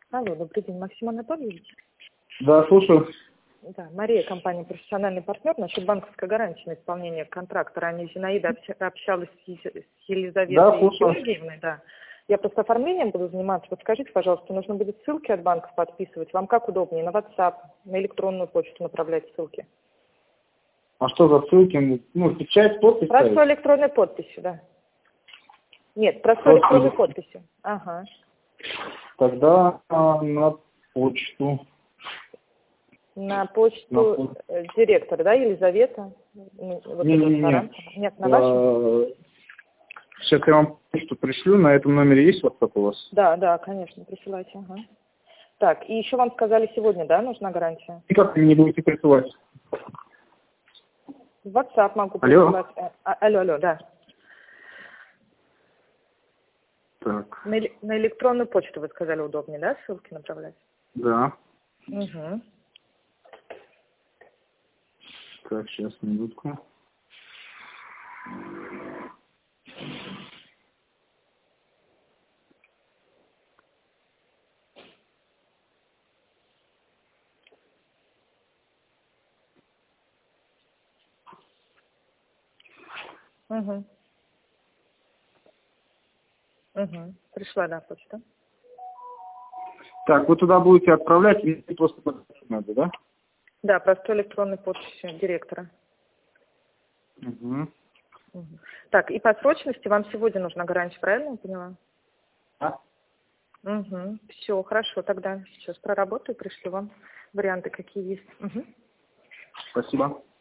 Алло, добрый день, Максим Анатольевич. Да, слушаю. Да, Мария, компания «Профессиональный партнер». Насчет банковской гарантии на исполнение контракта. Ранее Зинаида общалась с Елизаветой Да, слушаю. Георгиевной. Да. Я просто оформлением буду заниматься. Вот скажите, пожалуйста, нужно будет ссылки от банков подписывать. Вам как удобнее? На WhatsApp, на электронную почту направлять ссылки? А что за ссылки? Ну, печать, подпись Простой ставить? электронной подписью, да. Нет, простой электронной подписью. Ага. Тогда на почту. На почту директора, да, Елизавета? Вот Не. Нет, на вашу? Сейчас я вам почту пришлю. На этом номере есть WhatsApp у вас? Да, конечно, присылайте. Ага. Так, и еще вам сказали сегодня, да, нужна гарантия? И как вы мне будете присылать? В WhatsApp могу Алло. присылать. Алло, да. Так. На электронную почту вы сказали удобнее, да, ссылки направлять? Да. Угу. Так, сейчас, минутку. Угу. Угу. Пришла, да, почта. Так, вы туда будете отправлять, и просто подписать надо, да? Да, простой электронной подписью директора. Угу. Угу. Так, и по срочности вам сегодня нужна гарантия, правильно я поняла? Да. Угу. Все, хорошо, тогда сейчас проработаю, пришлю вам варианты, какие есть. Угу. Спасибо.